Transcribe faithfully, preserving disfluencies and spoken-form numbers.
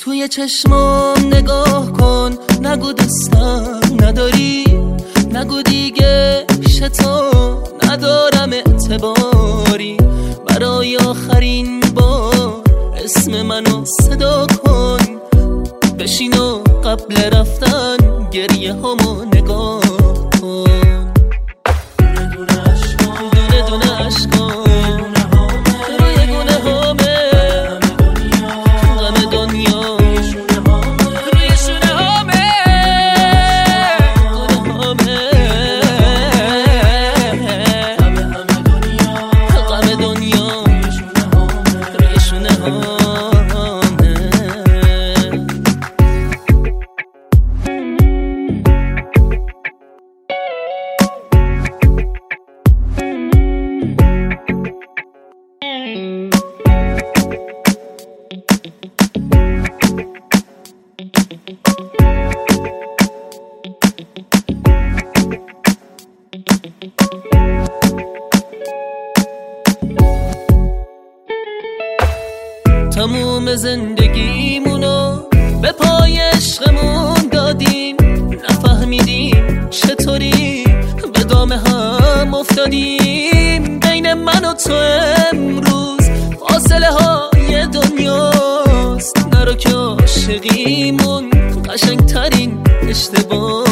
توی چشمام نگاه کن، نگو دوستم نداری، نگو دیگه شتو ندارم اعتباری. برای آخرین بار اسم منو صدا کن، بشین و قبل رفتن گریه همو نگاه کن. دونه دونه عشقان، دونه دونه عشقان روی گونه همه غم دنیا، روی شونه همه گونه همه غم دنیا، روی شونه همه. تموم زندگیمونو به پای عشقمون دادیم، نفهمیدیم چطوری به دام هم افتادیم. بین من و تو امروز فاصله های دنیاست، نرو که عاشقیمون قشنگ ترین اشتباه